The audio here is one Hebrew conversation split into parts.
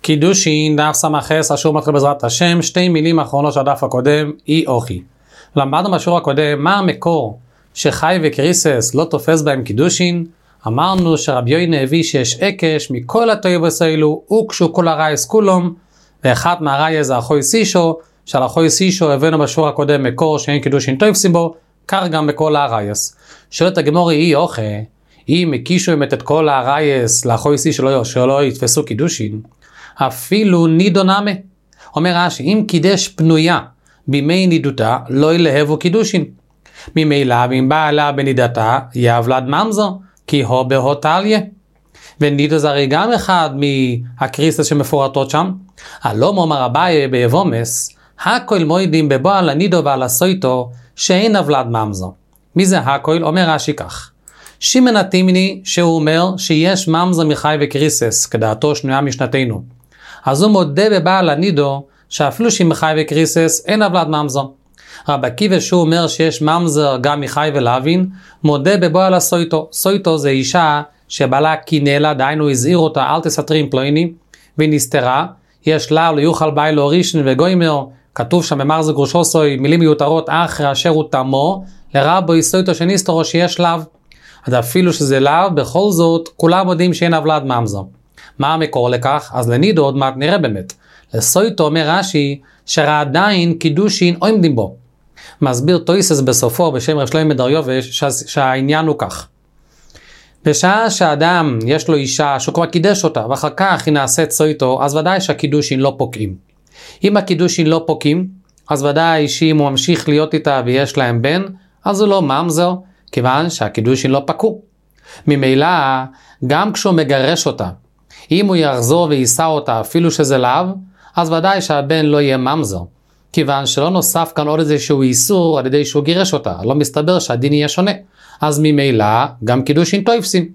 קידושין, דף סמ"ס, אשור מתחיל בעזרת השם. שתי מילים אחרונות של הדף הקודם, אי אוכי. למדנו בשיעור הקודם מה המקור שחי וקריסס לא תופס בהם קידושין. אמרנו שרבי יוינה הביא שיש עקש מכל התויבוס האלו, הוקשו כל הרייס כולם, ואחת מהרייס זה אחוי סישו, שעל אחוי סישו הבאנו בשיעור הקודם מקור שאין קידושין תופסים בו, כך גם בכל הרייס. שואלת הגמור אי אוכה, אם הקישו את כל הרייס לאחוי סישו שלא יתפסו קידושין, אפילו נידו נמה. אומר רש"י, אם קידש פנויה בימי נידותה, לא ילהבו קידושין. ממילא, ואם באה לה בנידתה, יבלד ממזר, כי הו בהוטליה. ונידו זה הרי גם אחד מהקריסטס שמפורטות שם. הלא מומר אביי ביבומס, הכל מוידים בבועל הנידו ועל הסויטו, שאין הבלד ממזר. מי זה הכל? אומר רש"י כך. שמעון התימני שהוא אומר שיש ממזר מחי וקריסס, כדעתו שנויה משנתנו. אז הוא מודה בבעל הנידו, שאפילו שמחי וקריסס אין הבלד ממזר. רבי עקיבא שהוא אומר שיש ממזר גם מחי ולהבין, מודה בבועל הסויטו. סויטו זה אישה שבעלה קינלה, דיינו הזהיר אותה, אל תסתרים פלויני, והיא נסתרה, יש לה לא יוכל בי לו רישן וגוימר, כתוב שם במרז גרושו סוי, מילים מיותרות, אחרי אשר הוא תמו, לרבו סויטו שנסתרו שיש לאו. אז אפילו שזה לאו, בכל זאת, כולם יודעים שאין הבלד ממזר. מה המקור לכך? אז לנידו עוד מעט נראה באמת. לסויטו אומר רש"י, שעדיין קידושין עומדים בו. מסביר טויסס בסופו בשם רב שלמה דריווש שהעניין הוא כך. בשעה שאדם יש לו אישה שהוא כבר קידש אותה ואחר כך היא נעשית סויטו, אז ודאי שהקידושין לא פוקעים. אם הקידושין לא פוקעים, אז ודאי שאם הוא ממשיך להיות איתה ויש להם בן, אז הוא לא ממזר, כיוון שהקידושין לא פקעו. ממילא, גם כשהוא מגרש אותה, אם הוא יחזור ויישא אותה אפילו שזה לאו, אז ודאי שהבן לא יהיה ממזר. כיוון שלא נוסף כאן עוד איזשהו איסור על ידי שהוא גירש אותה, לא מסתבר שהדין יהיה שונה. אז ממילא גם קידושין תופסים.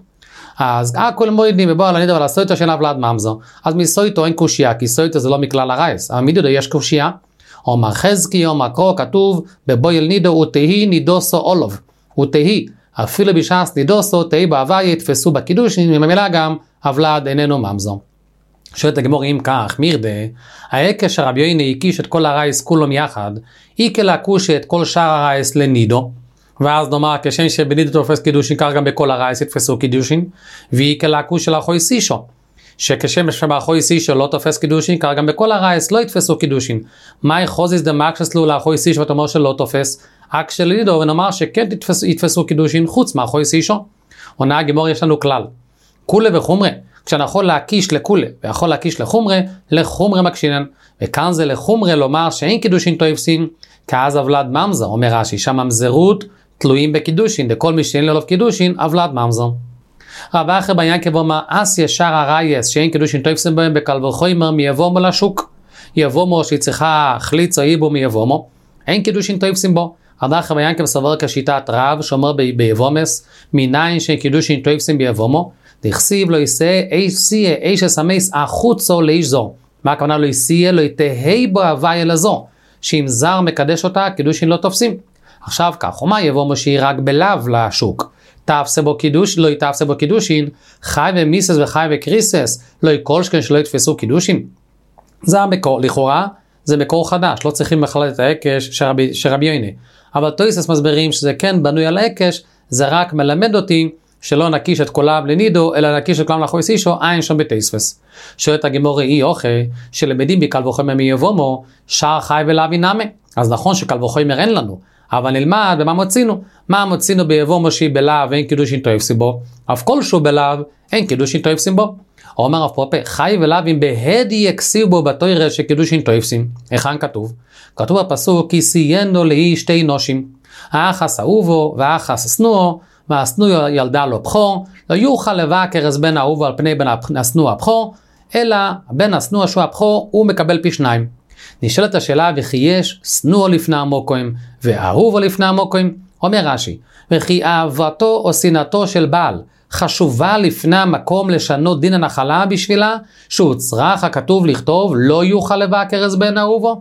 אז הכל מוידים בבועל הנידו ועל הסויטו שאין הבלד ממזר. אז מסויטו אין קושיה, כי סויטו זה לא מכלל הרייס. אבל מנידו יש קושיה. אומר חזקי, אומר קרוא, כתוב בבועל נידו ותהי נידוסו אולוב. ותהי, אפילו בשעס נידוסו, תהי בעבר יתפסו בקידושין, ממילא גם הבלד איננו ממזר. שואלת הגמור אם כך, מירדה, העקש הרבי יוינה הקיש את כל הרייס כולם יחד, איקה להקוש את כל שאר הרייס לנידו, ואז נאמר, כשם שבנידו תופס קידושין, כך גם בכל הרייס יתפסו קידושין, ואיקה להקוש של אחוי סישו, שכשם שבאחוי סישו לא תופס קידושין, כך גם בכל הרייס לא יתפסו קידושין. מה יחוזיס דמקשס לו לאחוי סישו, ואתה אומר שלא תופס, רק שלנידו, ונאמר שכן יתפסו קידושין חוץ מאחוי סישו. עונה הגמור יש לנו כלל, כולה וחומרה. כשאני יכול להקיש לכולה ויכול להקיש לחומרה, לחומרה מקשינן. וכאן זה לחומרה לומר שאין קידושין תופסין, כאז הבלד ממזר. אומר רש"י, שהממזרות תלויים בקידושין, דכל מי שאין לו קידושין, הבלד ממזר. רב אחר בעניין כבומר, אס ישר הרייס שאין קידושין תופסין בהם בקל וחומר מיבומו לשוק. יבומו שהיא צריכה חליץ או איבו מיבומו, אין קידושין תופסין בו. רב אחר בעניין כבסבר כשיטת רב שאומר ביבומס, מניין שאין קידושין תופסין ביבומו, דכסיב לא יישא איש אסמס החוצו לאיש זו. מה הכוונה לא יישא? לא יתהי בו הווי אל זו. שאם זר מקדש אותה, קידושין לא תופסים. עכשיו כך, ומה יבוא מושי רק בלאו לשוק? תפסה בו קידוש, לא יתפסה בו קידושין, חי ומיסס וחי וקריסס, לא יקול שכן שלא יתפסו קידושין. זה המקור, לכאורה, זה מקור חדש, לא צריכים בכלל את העקש שרבי יוינה. אבל טויסס מסברים שזה כן בנוי על העקש, זה רק מלמד אותי שלא נקיש את כולם לנידו, אלא נקיש את כולם לאחוי סישו, אין שם בתייספס. שואלת הגמור אי אוכה, שלמדים בקל וחומר מיבומו, שער חי ולהבין נמה. אז נכון שקל וחומר אין לנו, אבל נלמד במה מוצינו. מה מוצינו ביבומו שהיא בלאו ואין קידושין תופסים בו, אף כל שהוא בלאו, אין קידושין תופסים בו. אומר אף פרופה, חי ולהבין בהדי יקסיב בו בתוירה שקידושין תופסים. היכן כתוב? כתוב בפסוק, כי סיינו לאי שתי נושים, האחס אהובו והאחס אסנועו, והסנוע ילדה לו בכור, לא יוכל לבקר אז בן האהוב על פני בן הסנוע הבכור, אלא בן הסנוע שהוא הבכור הוא מקבל פי שניים. נשאלת השאלה, וכי יש סנוע לפני המוקוים ואהובו לפני המוקוים? אומר רש"י, וכי אהבתו או שנאתו של בעל חשובה לפני המקום לשנות דין הנחלה בשבילה, שהוא צריך הכתוב לכתוב לא יוכל לבקר אז בן אהובו?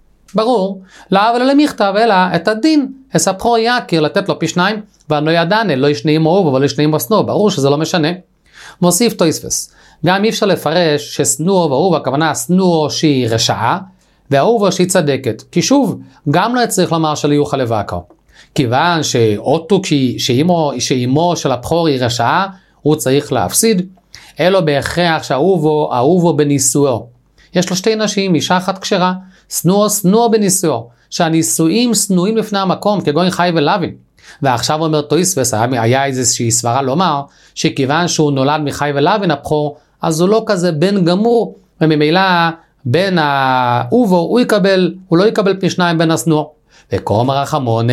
ברור, לא אבל למכתב אלא את הדין, הסבכור יקיר לתת לו פי שניים, ואנו ידענה, לא ישנאים אהוב, אבל ישנאים בסנוע, ברור שזה לא משנה. מוסיף תויספס, גם אי אפשר לפרש שסנוע ואהוב, הכוונה סנוע שהיא רשעה, והאהוב שהיא צדקת. כי שוב, גם לא צריך לומר שלא יוכל לבקר. כיוון שאותו שאימו של הבכור היא רשעה, הוא צריך להפסיד, אלו בהכרח שהאהובו בנישואו. יש לו שתי נשים, אישה אחת כשרה, סנוע בנישואו, שהנישואים סנועים לפני המקום, כגון חי ולוין. ועכשיו אומר תוספות, היה איזושהי סברה לומר, שכיוון שהוא נולד מחי ולוין הבכור, אז הוא לא כזה בן גמור, וממילא בן האהובו הוא לא יקבל פי שניים בן הסנוע. וקומר רחמונה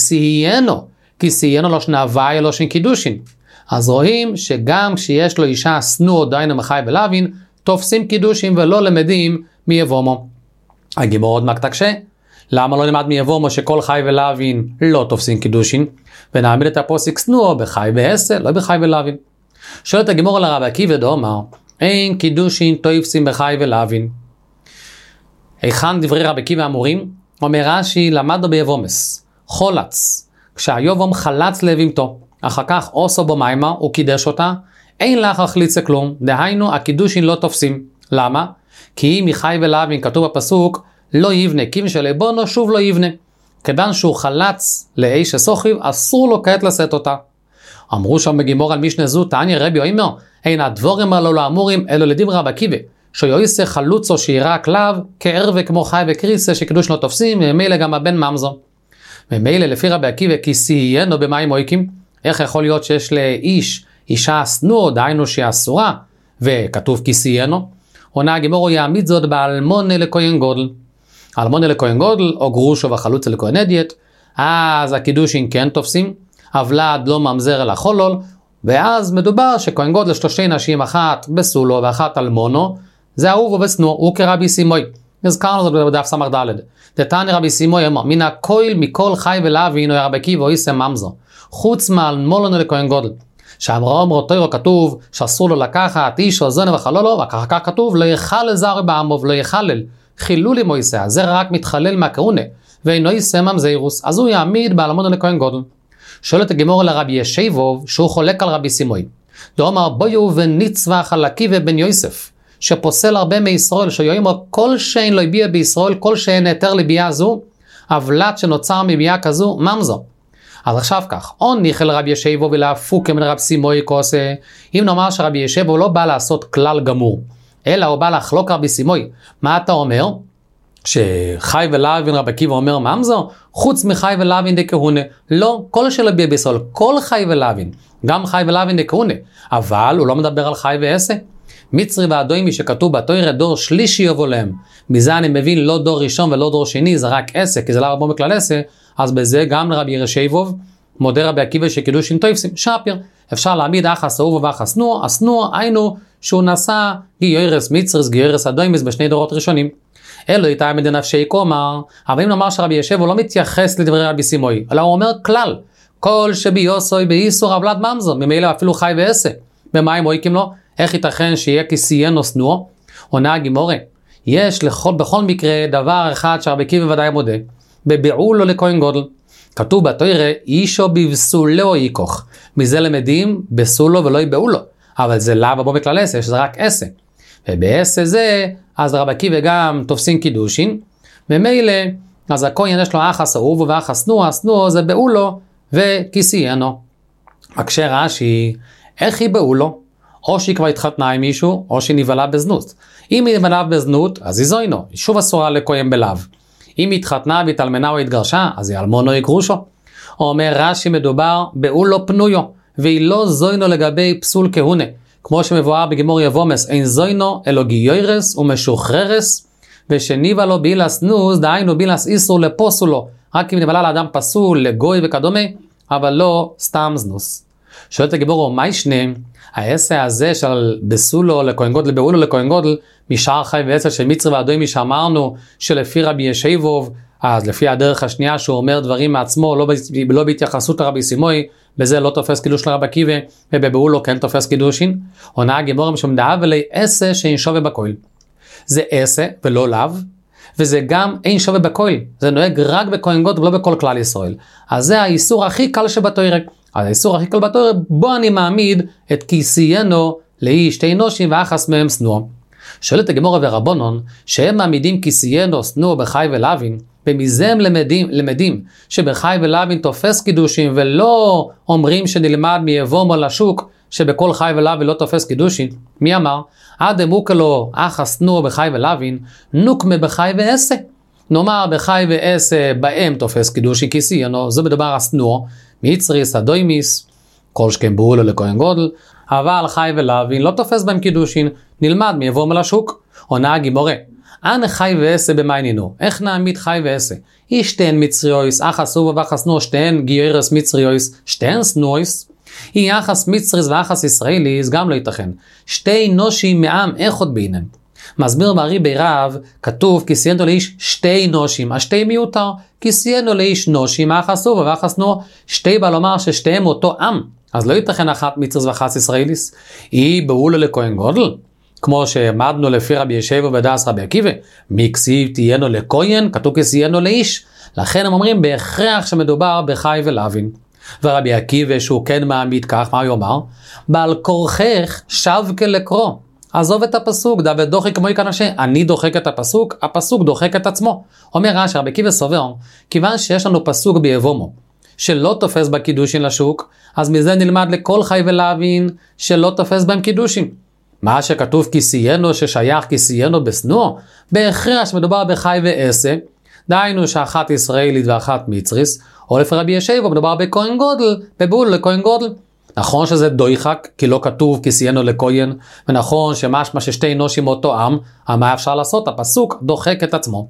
כי סיינו לא שנהווי לא שין קידושין. אז רואים שגם כשיש לו אישה סנוע דיינו מחי ולוין, תופסים קידושין ולא למדים מיבומו. הגימור עוד מקשה, למה לא למד מיבומו שכל חי ולוין לא תופסים קידושין, ונעמיד את הפוסק סנוע בחי ועשה, לא בחי ולוין. שואלת הגימור על הרב עקיבא דאמר, אין קידושין תופסים בחי ולוין. היכן דברי רב עקיבא אמורים? אומר רש"י, למדנו ביבומס, חולץ, כשהיובום חלץ לבהמתו, אחר כך עושו בו מימה, הוא קידש אותה, אין לך החליצה כלום, דהיינו הקידושין לא תופסים. למה? כי אם מחי ולוין כתוב בפסוק, לא יבנה, כי משלבונו שוב לא יבנה. כיוון שהוא חלץ לאיש הסוכיב, אסור לו כעת לשאת אותה. אמרו שם בגימור על משנה זו, תעני רבי אומר, אין הדבורים הללו לאמורים, אלו לדברי רב עקיבא, שיועסה חלוצו שיראה כלב, כער וכמו חי וקריסה שקידוש לא תופסים, וממילא גם הבן ממזו. וממילא לפי רבי עקיבא, כי סיינו במים מויקים, איך יכול להיות שיש לאיש, אישה סנוע, דהיינו שהיא אסורה, וכתוב כי סיינו, עונה הגימור יעמיד זאת באלמונה לכהן גודל. אלמונה לכהן גודל, או גרושו וחלוצה לכהן אדיוט, אז הקידושין כן תופסים, הוולד לא ממזר אלא חולול, ואז מדובר שכהן גודל יש לו שתי נשים, אחת בסולו ואחת אלמונו, זה אהוב ובסנוע, הוא כרבי סימוי. נזכרנו זאת בדף סמך ד'. דתני רבי סימוי אמר, מן הכויל מכל חי ולוין או רבי עקיבא או איסם ממזו, חוץ מאלמונו לכהן גודל. שאמרו תוירו כתוב שאסור לו לקחת איש או זונה וחלולו, ואחר כך כתוב לא יחלל זר בעמו ולא יחלל חילול עם מויסה, זה רק מתחלל מהכהונה, ואינו איסם ממזירוס, אז הוא יעמיד באלמונו לכהן גודל. שואלת הגימור לרבי ישייבוב שהוא חולק על רבי סימוי. דאמר בויו ונצבח על עקיבא בן יוסף, שפוסל הרבה מישראל, שיאמר כל שאין לא הביע בישראל, כל שאין היתר לביעה זו, הבלת שנוצר מביעה כזו, ממזו. אז עכשיו כך, או ניחל רבי ישייבו ולהפוק מן רבי סימוי כוסה, אם נאמר שרבי ישייבו לא בא לעשות כלל גמור, אלא הוא בא לחלוק רבי סימוי. מה אתה אומר? שחי ולוין רבי עקיבא אומר ממזו? חוץ מחי ולוין דכהונה. לא, כל שלא הביע בישראל, כל חי ולוין, גם חי ולוין דכהונה, אבל הוא לא מדבר על חי ועשה. מצרי והדוימי שכתוב בתורה דור שלישי יבוא להם. מזה אני מבין לא דור ראשון ולא דור שני, זה רק עשה, כי זה לא רבו מכלל עשה, אז בזה גם לרבי ישייבוב, מודה רבי עקיבא שקידושין תופסים, שפיר. אפשר להעמיד אחס אהוב ואחס סנוע, הסנוע היינו שהוא נשא גיורס מצריס, גיורס הדוימיס בשני דורות ראשונים. אלו איתה מדנפשי כומר, אבל אם נאמר שרבי ישייבוב לא מתייחס לדברי רבי סימוי, אלא הוא אומר כלל, כל שביוסוי באיסור הבלת ממזון, ממילא אפילו חי ועשה. במה הם רואים לו? איך ייתכן שיהיה כסיינו סנוע? עונה הגימורה, יש בכל מקרה דבר אחד שרבי עקיבא ודאי מודה, בביעולו לכהן גודל. כתוב בתורה, אישו בבסולו ייקוך. מזה למדים בסולו ולא יבעולו. אבל זה לאו בו מכלל עשה, שזה רק עשה. ובעשה זה, אז רבי עקיבא גם תופסים קידושין, ומילא, אז הכהן יש לו אחס אהוב ואחס סנוע, סנוע זה בעולו וכסיינו. מקשה רש"י, איך היא בעולו? או שהיא כבר התחתנה עם מישהו, או שהיא נבלה בזנות. אם היא נבלה בזנות, אז היא זוינו, היא שוב אסורה לכהן בלאו. אם היא התחתנה והתאלמנה או התגרשה, אז היא אלמונו יקרושו. אומר רש"י מדובר בעולו פנויו, והיא לא זוינו לגבי פסול כהונה. כמו שמבואר בגימור יבומס, אין זוינו אלו גיורס ומשוחררס, ושניבה לו בילס נוז, דהיינו בילס איסור לפוסולו, רק אם נבלה לאדם פסול, לגוי וכדומה, אבל לא סתם זנוס. שואלת הגיבור, מה ישנה? העשה הזה של בסולו לכהן גודל, בעולו לכהן גודל, משאר חי ועשה של מצרי והדוימי שאמרנו שלפי רבי ישייבוב, אז לפי הדרך השנייה שהוא אומר דברים מעצמו, לא בהתייחסות לרבי סימוי, בזה לא תופס קידוש לרבי עקיבא, ובבעולו כן תופס קידושין. עונה הגימור שמדעה ולי עשה שאין שווה בכהל. זה עשה ולא לאו, וזה גם אין שווה בכהל. זה נוהג רק בכהן גודל ולא בכל כלל ישראל. אז זה האיסור הכי קל שבתורה. אז האיסור הכי קל בתורה, בו אני מעמיד את כיסיינו לאיש שתי נושים ואחס מהם שנוא. שואלת הגמורה ורבונון, שהם מעמידים כיסיינו שנוא בחי ולוין, ומזה הם למדים שבחי ולוין תופס קידושין, ולא אומרים שנלמד מיבומו לשוק, שבכל חי ולוין לא תופס קידושין. מי אמר? עד אמוקלו אחס שנוא בחי ולוין, נוקמה בחי ועשה. נאמר בחי ועשה בהם תופס קידושין כיסיינו, זה בדבר השנוא, מיצריס הדוימיס, כל שכם בהולו לכהן גודל, אבל חי ולוין לא תופס בהם קידושין, נלמד מיבומו לשוק. עונה הגימורה, אנה חי ועשה במיינינו, איך נעמיד חי ועשה? שתיהן מצריויס, אחס סובה ואחס נוע, שתיהן גיורס מצריויס, שתיהן סנויס. יחס מצריס ואחס ישראליס גם לא ייתכן. שתי נושים מעם איכות בינם. מסביר מרי ברב, כתוב כיסיינו לאיש שתי נושים, השתי מיותר, כיסיינו לאיש נושים, אחס סובה ואחס נוע, שתי בא לומר ששתיהם אותו עם, אז לא ייתכן אחת מצריס ואחס ישראליס. בהולו לכהן גודל, כמו שעמדנו לפי רבי ישב ובדס רבי עקיבא, מקסיב תהיינו לכהן, כתוב כיסיינו לאיש. לכן הם אומרים בהכרח שמדובר בחי ולוין. ורבי עקיבא שהוא כן מעמיד כך, מה הוא אומר? בעל כורכך שב כלקרוא. עזוב את הפסוק, דוד דוחק כמו יקנשה, אני דוחק את הפסוק, הפסוק דוחק את עצמו. אומר רש"י, רבי עקיבא סובר, כיוון שיש לנו פסוק ביבומו, שלא תופס בקידושין לשוק, אז מזה נלמד לכל חי ולוין שלא תופס בהם קידושין. מה שכתוב כיסיינו ששייך כיסיינו בסנוע, בהכרח שמדובר בחי ועשה, דהיינו שאחת ישראלית ואחת מצריס, או לפי רבי ישב מדובר בכהן גודל, בבול לכהן גודל. נכון שזה דויחק, כי לא כתוב כיסיינו לכהן, ונכון שמשמע ששתי נושים אותו עם, מה אפשר לעשות? הפסוק דוחק את עצמו.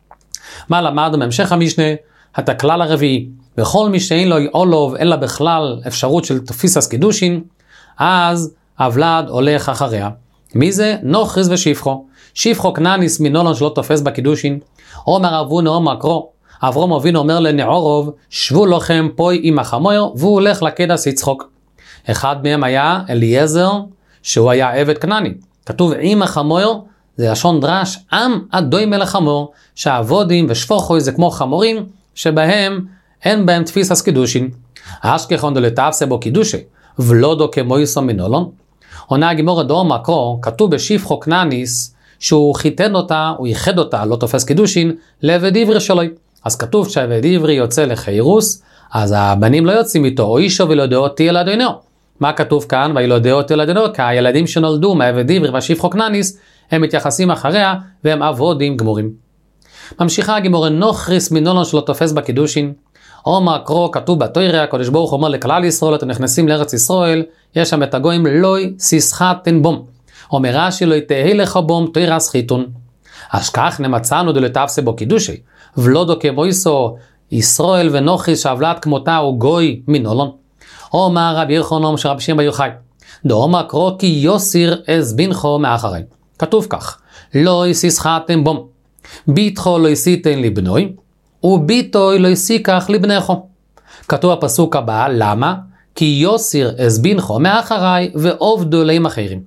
מה למדנו בהמשך המשנה? את הכלל הרביעי, בכל מי שאין לו עולוב אלא בכלל אפשרות של תפיסת קידושין, אז הוולד הולך אחריה. מי זה? נוכריס ושפחו. שפחו כנעניס מנולון שלא תופס בקידושין. אומר אבו נאום מקרו, אברום אבינו אומר לנעורוב, שבו לכם פוי עם החמור, והוא הולך לקדש יצחוק. אחד מהם היה אליעזר, שהוא היה עבד כנעני. כתוב עם החמור, זה לשון דרש, עם הדומה לחמור, שהעבודים ושפוחוי זה כמו חמורים, שבהם אין בהם תפיסת קידושין. אשכחון דלתאפסה בו קידושי, ולודו כמו יסו מנולון. עונה הגימורה דור מקרו, כתוב בשפחו כנעניס, שהוא חיתן אותה, הוא ייחד אותה, לא תופס קידושין, לעבד עברי שלו. אז כתוב שהעבד עברי יוצא לחירוס, אז הבנים לא יוצאים איתו, או אישו ולודאותי ילדינו. מה כתוב כאן? וילודאותי ילדינו, כי הילדים שנולדו מהעבד עברי והשפחו כנעניס, הם מתייחסים אחריה, והם עבודים גמורים. ממשיכה הגימורה, נוכריס מנולון שלא תופס בקידושין. עומר קרו, כתוב בתורה, הקדוש ברוך הוא אומר לכלל ישראל, אתם נכנסים לארץ ישראל, יש שם את הגויים, לוי סיסחתן בום. אומר רש"י, לא תהי לך בום תורה סחיתון. אז כך נמצאנו דלתאפסה בו קידושי, ולודו כמויסו ישראל ונוכריס שהוולד כמותה הוא גוי מנולון. אומר רבי יוחנן שרבי שמעון בר יוחאי, דאמר קרו כי יוסיר אז בנכו מאחרי. כתוב כך, לא סיסחתן בום, ביתחו לא יסיתן לבנוי, וביתוי לא יסיקח לבנךו. כתוב הפסוק הבא, למה? כי יוסיר אז בנכו מאחרי ועובדו להם אחרים.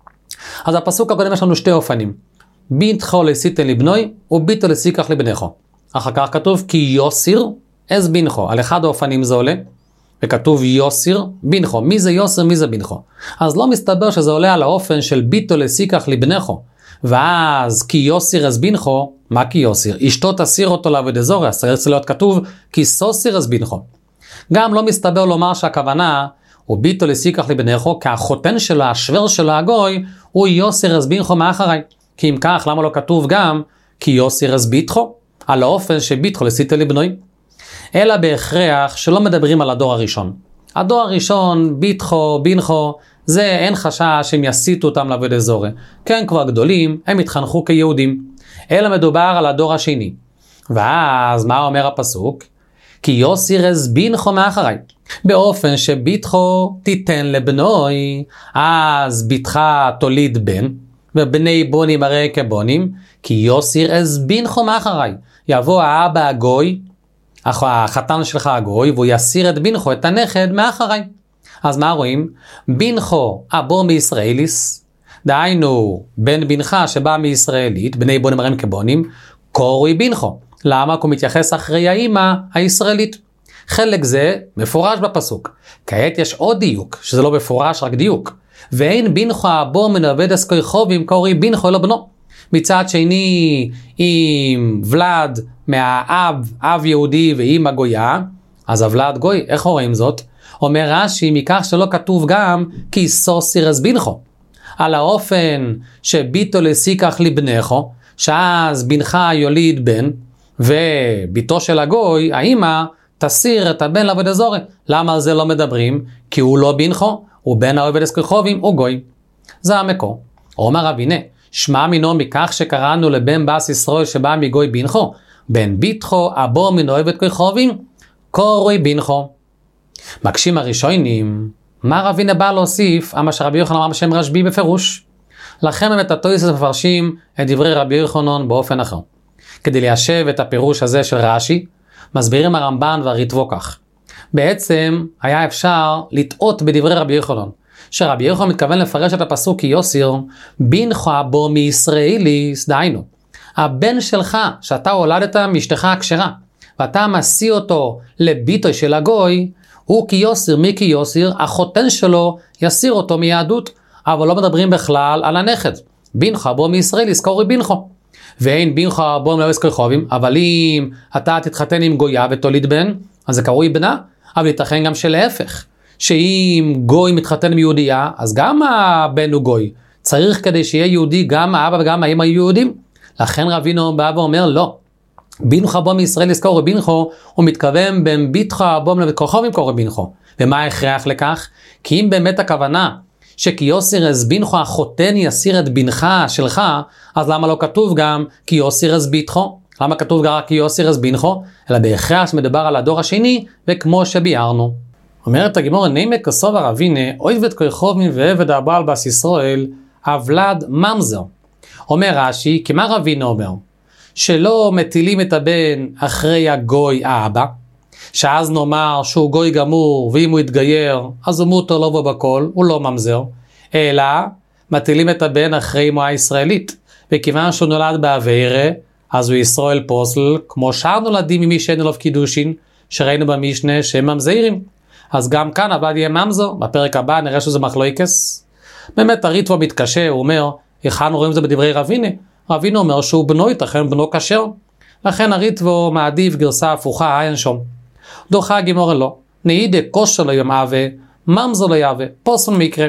אז הפסוק הקודם יש לנו שתי אופנים, ביתחו לא יסיתן לבנוי, וביתו לא יסיקח לבנךו. אחר כך כתוב כי יוסיר אז בנכו, על אחד האופנים זה עולה, וכתוב יוסיר בנכו. מי זה יוסיר, מי זה בנכו? אז לא מסתבר שזה עולה על האופן של ביתו לא יסיקח לבנךו, ואז כי יוסיר אז בנכו, מה כי יוסיר? אשתו תסיר אותו לעבוד אזורי, אז צריך להיות כתוב כי סוסיר אז בנכו. גם לא מסתבר לומר שהכוונה הוא ביתו לסיקח לבנךו, כי החותן שלו, השוור שלו הגוי, הוא יוסיר אז בנכו מאחרי. כי אם כך, למה לא כתוב גם כי יוסיר אז ביתחו? על האופן שביתחו לסיתו לבנוי. אלא בהכרח שלא מדברים על הדור הראשון. הדור הראשון, ביתחו, בנכו, זה אין חשש שהם יסיתו אותם לעבוד אזורי. כן, כבר גדולים, הם התחנכו כיהודים. אלא מדובר על הדור השני. ואז מה אומר הפסוק? כי יוסיר אז בנכו מאחרי. באופן שביתחו תיתן לבנוי, אז ביתך תוליד בן, ובני בונים הרי כבונים, כי יוסיר אז בנכו מאחרי. יבוא האבא הגוי, החתן שלך הגוי, והוא יסיר את בנכו, את הנכד, מאחרי. אז מה רואים? בנכו הבור מישראליס, דהיינו בן בנך שבא מישראלית, בני בונים הרי כבונים, קורוי בנכו. למה? כי הוא מתייחס אחרי האמא הישראלית. חלק זה מפורש בפסוק. כעת יש עוד דיוק, שזה לא מפורש, רק דיוק. ואין בינכו הבו מנעבד אסקוי חובים קורי בינכו אלא בנו. מצד שני, אם ולד מהאב, אב יהודי ואמא גויה, אז הוולד גוי, איך רואים זאת? אומר רש"י, מכך שלא כתוב גם כי סוסירס בינכו. על האופן שביתו לסיקח לבנכו, שאז בנך יוליד בן, וביתו של הגוי, האמא, תסיר את הבן לעבודה זרה. למה על זה לא מדברים? כי הוא לא בנכו, הוא בן העובד אסקריחובים, הוא גוי. זה המקור. אומר אבינה, שמע מינו מכך שקראנו לבן בס ישראל שבא מגוי בנכו, בן ביתחו אבו מן העובד אסקריחובים, קורוי בנכו. מקשים הראשונים, מה אבינה בא להוסיף, אמה שרבי יוחנן אמר בשם רשב"י בפירוש. לכן באמת התוספות מפרשים את דברי רבי יוחנן באופן אחר. כדי ליישב את הפירוש הזה של רש"י, מסבירים הרמב"ן והריטב"א כך. בעצם היה אפשר לטעות בדברי רבי יוחנן, שרבי יוחנן מתכוון לפרש את הפסוק כי יוסיר בנך בו מישראליס, דהיינו, הבן שלך שאתה הולדת מאשתך הכשרה, ואתה משיא אותו לביתו של הגוי, הוא כי יוסיר, מי כי יוסיר? החותן שלו יסיר אותו מיהדות, אבל לא מדברים בכלל על הנכד. בנך בו מישראליס, קורי בנכו. ואין בנך בו מלא אסקריחובים, אבל אם אתה תתחתן עם גויה ותוליד בן, אז זה קרוי בנה, אבל ייתכן גם שלהפך, שאם גוי מתחתן עם יהודייה, אז גם הבן הוא גוי. צריך כדי שיהיה יהודי, גם האבא וגם האמא יהיו יהודים. לכן רבינו בא ואומר לא. בנך בו מישראליס קורי בנכו, הוא מתכוון בין ביתך בו מלא אסקריחובים קורי בנכו. ומה ההכרח לכך? כי אם באמת הכוונה שכי יוסיר אז בנכו החותן יסיר את בנך שלך, אז למה לא כתוב גם כי יוסיר אז ביתכו? למה כתוב גם כי יוסיר אז בנכו? אלא בהכרח שמדבר על הדור השני, וכמו שביארנו. אומרת הגמרא, נימק כסובר רבינה, עובד כרחובים ועבד הבעל בס ישראל, הוולד ממזר. אומר רש"י, כי מה רבינה אומר? שלא מטילים את הבן אחרי הגוי האבא, שאז נאמר שהוא גוי גמור, ואם הוא יתגייר, אז הוא מותר לו בכל, הוא לא ממזר, אלא מטילים את הבן אחרי אמו הישראלית, וכיוון שהוא נולד בעבירה, אז הוא ישראל פוסל, כמו שאר נולדים ממי שאין עליו קידושין, שראינו במשנה שהם ממזירים. אז גם כאן הוולד יהיה ממזר, בפרק הבא נראה שזה מחלוקס. באמת הריטב"א מתקשה, הוא אומר, היכן רואים את זה בדברי רבינה? רבינה אומר שהוא בנו ייתכן בנו כשר, לכן הריטב"א מעדיף גרסה הפוכה, אין שום. דוחה הגמרא לא, נעידה כושר לא ימהווה, ממזר לא יהווה, פוסל מקרה.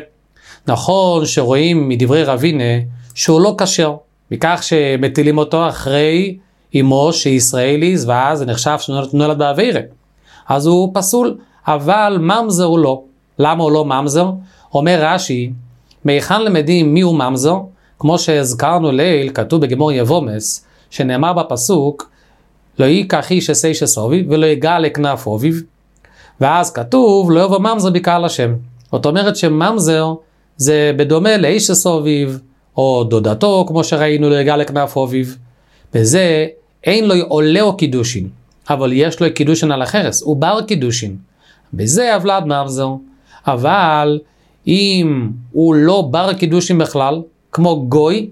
נכון שרואים מדברי רבינה שהוא לא כשר, מכך שמטילים אותו אחרי אמו שישראלי, ואז זה נחשב שנולד בעבירה. אז הוא פסול, אבל ממזר הוא לא. למה הוא לא ממזר? אומר רש"י, מהיכן למדים מי הוא ממזר? כמו שהזכרנו ליל, כתוב בגמור יבומס, שנאמר בפסוק, לא ייקח איש אשת אביו ולא יגע לכנף אביו, ואז כתוב לא יבוא ממזר בקהל השם. זאת אומרת שממזר זה בדומה לאיש אביו או דודתו, כמו שראינו, לא יגע לכנף אביו. בזה אין לו עולה או קידושין, אבל יש לו קידושין על החרס, הוא בר קידושין. בזה הוולד ממזר. אבל אם הוא לא בר קידושין בכלל, כמו גוי,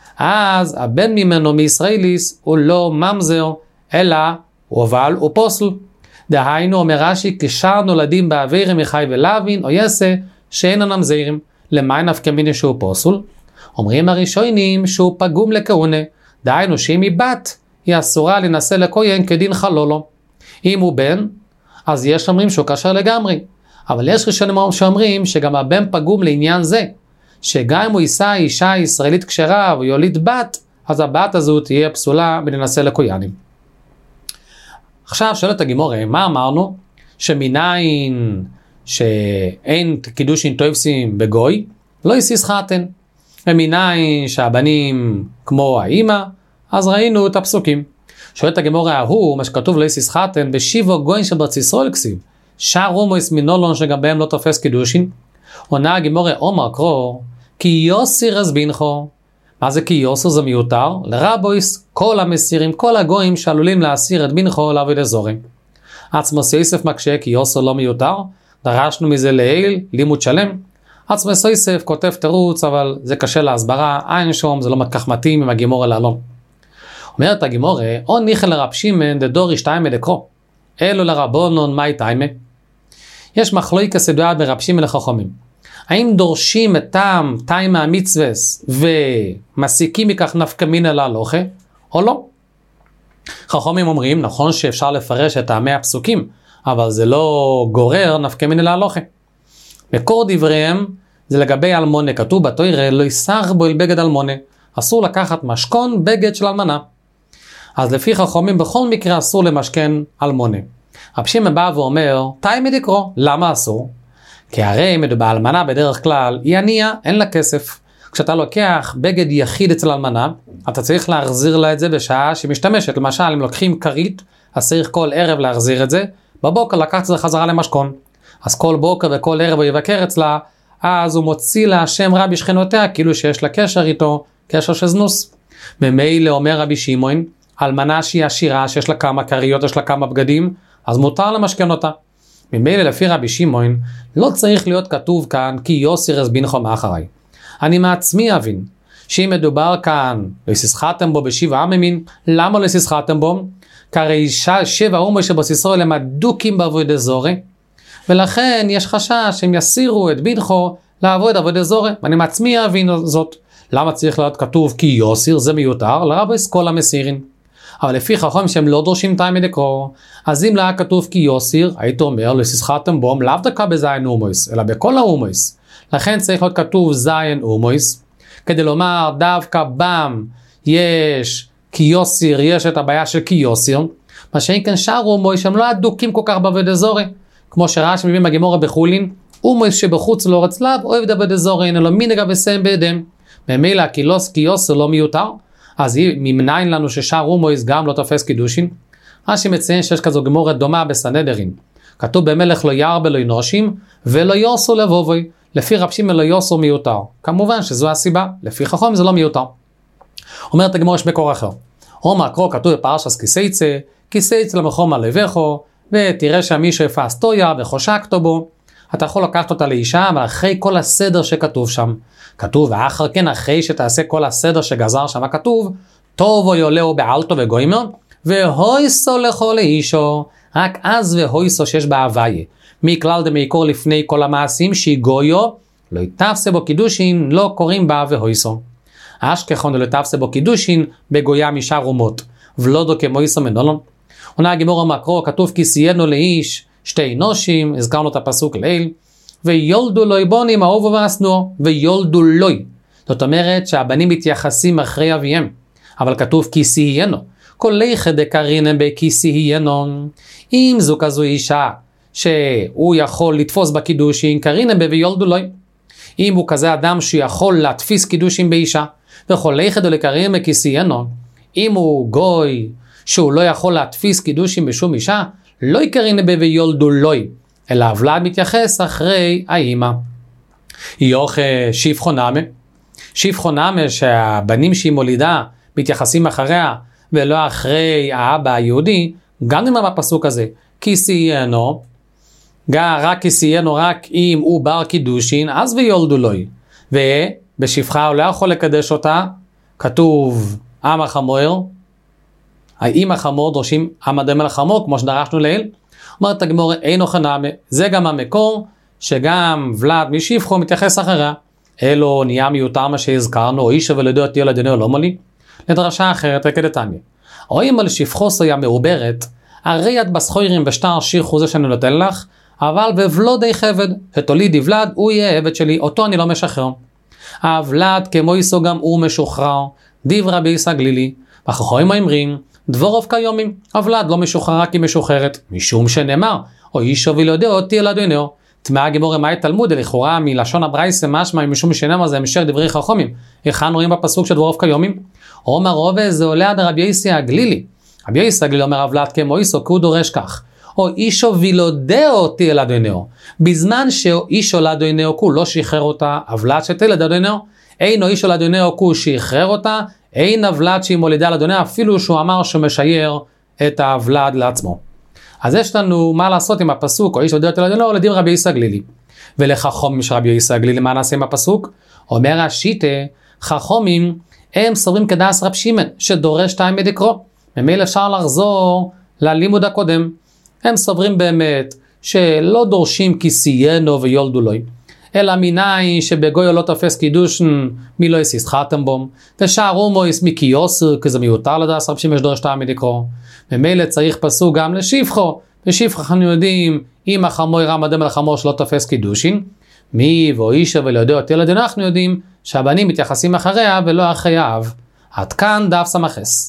אז הבן ממנו מישראליס הוא לא ממזר, אלא הוא פוסל. דהיינו אומר רש"י, כשאר נולדים בעבירה מחי ולוין או יסה שאין אינם זעירים. למה נפקא מינה שהוא פוסל? אומרים הראשונים שהוא פגום לכהונה, דהיינו שאם היא בת היא אסורה להינשא לכהן כדין חלולו. אם הוא בן, אז יש אומרים שהוא כשר לגמרי, אבל יש ראשונים שאומרים שגם הבן פגום לעניין זה, שגם אם הוא יישא אישה ישראלית כשרה ויוליד בת, אז הבת הזו תהיה פסולה מלהינשא לכהנים. עכשיו שואלת הגמרא, מה אמרנו? שמניין שאין קידושין תופסים בגוי, לא יסיס חתן. ומניין שהבנים כמו האמא, אז ראינו את הפסוקים. שואלת הגמרא ההוא, מה שכתוב לא יסיס חתן, בשיבו גוין שבארץ ישראל כסיב, שער הומוס מנולון שגם בהם לא תופס קידושין. עונה הגמרא אומר קרוא, כי יוסיר אז בנכו. מה זה כי יוסיר? זה מיותר. לרבויס כל המסירים, כל הגויים שעלולים להסיר את בנכו לעבוד אזורים. עצמוס יוסף מקשה כי יוסיר לא מיותר, דרשנו מזה לעיל, לימוד שלם. עצמוס יוסף כותב תירוץ, אבל זה קשה להסברה, אין שום, זה לא כך מתאים עם הגמרא לעלון. אומרת הגמרא, או ניחא לרב שמעון דדור ישתיימה דקרו, אלו לרבונון מאי תיימה. יש מחלוקת ידועה ברב שמעון לחכמים. האם דורשים את טעם תיימא מצווס ומסיקים מכך נפקא מינה להלוכה או לא? חכמים אומרים, נכון שאפשר לפרש את טעמי הפסוקים, אבל זה לא גורר נפקא מינה להלוכה. מקור דבריהם זה לגבי אלמונה, כתוב בתורה לא יסח בו אל בגד אלמונה, אסור לקחת משכון בגד של אלמנה. אז לפי חכמים בכל מקרה אסור למשכן אלמונה. רב שמעון בא ואומר, תיימא דקרוא, למה אסור? כי הרי מדובר אלמנה בדרך כלל, היא ענייה, אין לה כסף. כשאתה לוקח בגד יחיד אצל אלמנה, אתה צריך להחזיר לה את זה בשעה שמשתמשת. למשל, אם לוקחים כרית, אז צריך כל ערב להחזיר את זה, בבוקר לקחת את זה חזרה למשכון. אז כל בוקר וכל ערב הוא יבקר אצלה, אז הוא מוציא לה שם רע בשכנותיה, כאילו שיש לה קשר איתו, קשר של זנוס. ממילא אומר רבי שמעון, אלמנה שהיא עשירה, שיש לה כמה כריות, יש לה כמה בגדים, אז מותר למשכן אותה. ממילא לפי רבי שמעון, לא צריך להיות כתוב כאן, כי יוסיר אסבינכו מאחריי. אני מעצמי אבין, שאם מדובר כאן, לא יססחתם בו בשבעה עממין, למה לא יססחתם בו? כי הרי 7 אומות שבסיסרואל הם הדוקים בעבודה זורה, ולכן יש חשש שהם יסירו את בינכו לעבוד עבודה זורה, ואני מעצמי אבין זאת. למה צריך להיות כתוב כי יוסיר? זה מיותר, לרבי אסכולה מסירין. אבל לפי חכמים שהם לא דורשים תיימא דקרוא, אז אם לא היה כתוב כי יוסיר, היית אומר, לא יססחתם בו, לאו דווקא בזין אומויס, אלא בכל האומויס. לכן צריך להיות כתוב זין אומויס, כדי לומר דווקא בם יש כי יוסיר, יש את הבעיה של כי יוסיר, מה שאין כאן שאר אומויס שהם לא הדוקים כל כך בעבודה זורה, כמו שרש"י מביא בגמרא בחולין, אומויס שבחוץ לארץ לאו אוהב עבודה זורה, אין לו מנהג וסם בידם. ממילא כי יוסיר לא מיותר, אז ממניין לנו ששאר אומויס גם לא תופס קידושין. רש"י מציין שיש כזו גמורה דומה בסנהדרין. כתוב במלך לא ירבה לא ינושים ולא יוסו לבובוי. לפי רב שמעון לא יוסו מיותר. כמובן שזו הסיבה. לפי חכמים זה לא מיותר. אומרת הגמורה יש מקור אחר. אומר קרוא כתוב בפרשת כיסייצה למחום על לבכו, ותראה שהמישהו יפס טויה וחושקתו בו. אתה יכול לקחת אותה לאישה, ואחרי כל הסדר שכתוב שם, כתוב, ואחר כן אחרי שתעשה כל הסדר שגזר שם, כתוב, טובו יולאו בעלתו וגוימר, והויסו לכל אישו, רק אז והויסו שיש בה הוויה. מכלל דמעיקור לפני כל המעשים שיגויו, לא יתפסה בו קידושין, לא קוראים בה והויסו. אשכחון לא יתפסה בו קידושין, בגויה משאר אומות, ולודו כמויסו מנולון. עונה הגמור המקרו, כתוב כי סיינו לאיש, 2 נושים, הזכרנו את הפסוק ליל, ויולדו לוי בונים אהובו ואשנואו, ויולדו לוי. זאת אומרת שהבנים מתייחסים אחרי אביהם, אבל כתוב כי סיינו, כל איכא דקרינן בכי סיינו. אם זו כזו אישה שהוא יכול לתפוס בקידושין, קרינן ויולדו לוי. אם הוא כזה אדם שיכול להתפיס קידושין באישה, וכל איכא דקרינן בכי סיינו, אם הוא גוי שהוא לא יכול להתפיס קידושין בשום אישה, לא יקרין ויולדו לוי, אלא הוולד מתייחס אחרי האמא. יוך שפחונמה, שפחונמה שהבנים שהיא מולידה מתייחסים אחריה, ולא אחרי האבא היהודי, גם נאמר בפסוק הזה, כי סיינו, רק כי סיינו רק אם הוא בר קידושין, אז ויולדו לוי. ובשפחה הוא לא יכול לקדש אותה, כתוב עם החמור, האם החמור דורשים עמדם על החמור, כמו שדרשנו לעיל. אומרת הגמור, אינו חנמה, זה גם המקור, שגם ולד משפחו מתייחס אחריה. אלו נהיה מיותר מה שהזכרנו, או איש ולדו אותי ילדינו לא מולי. לדרשה אחרת, כדתניא. או אם על שפחו סויה מעוברת, הרי את בסחוירים בשטר שיר חוזה שאני נותן לך, אבל בבלודי חבד, שתולידי ולד, הוא יהיה עבד שלי, אותו אני לא משחרר. הוולד כמו איסו גם הוא משוחרר, דיב רבי ישא גלילי, והחכמים אומרים, דבורוב כיומים, הוולד לא משוחרר כי משוחררת, משום שנאמר, או אישו ולדו אותי ילדינו. תמאה הגמור מאי תלמוד, לכאורה מלשון הברייסה משמע, משום שנאמר זה המשך דברי חכמים. היכן רואים בפסוק של דבורוב כיומים? אומר רובה זה עולה עד רבי ישא הגלילי. רבי ישא הגלילי אומר הוולד כמו איסו, כי הוא דורש כך. או אישו ולדו אותי ילדינו. בזמן שאישו לדוינהו הוא לא שחרר אותה, הוולד שתלד לדוינהו, אינו אישו לדוינהו הוא שחרר אותה, אין הוולד שהיא מולידה לדוינהו, אפילו שהוא אמר שהוא משייר את הוולד לעצמו. אז יש לנו מה לעשות עם הפסוק, או אישו לדו אותי ילדינו, לדין רבי ישא הגלילי. ולחכמים של רבי ישא הגלילי, מה נעשה עם הפסוק? אומר השיטה, חכמים הם סוברים כדעס רב שמעון, שדורש תיימא דקרוא. ממילא אפשר לחזור ללימוד הקודם. הם סוברים באמת שלא דורשים כי סיינו ויולדו לוי, אלא מניין שבגוי לא תופס קידושין מי לא יסיס חתם בום, ושערו מויס מקיוסר, כי זה מיותר לדעת רב שמש דורש טעמי לקרוא. ממילא צריך פסוק גם לשפחו, בשפחו אנחנו יודעים, אם החמור רם אדם על החמור שלא תופס קידושין, מי ואישה ולא יודע אותי ילדים, אנחנו יודעים שהבנים מתייחסים אחריה ולא אחרי האב. עד כאן דף סמכס.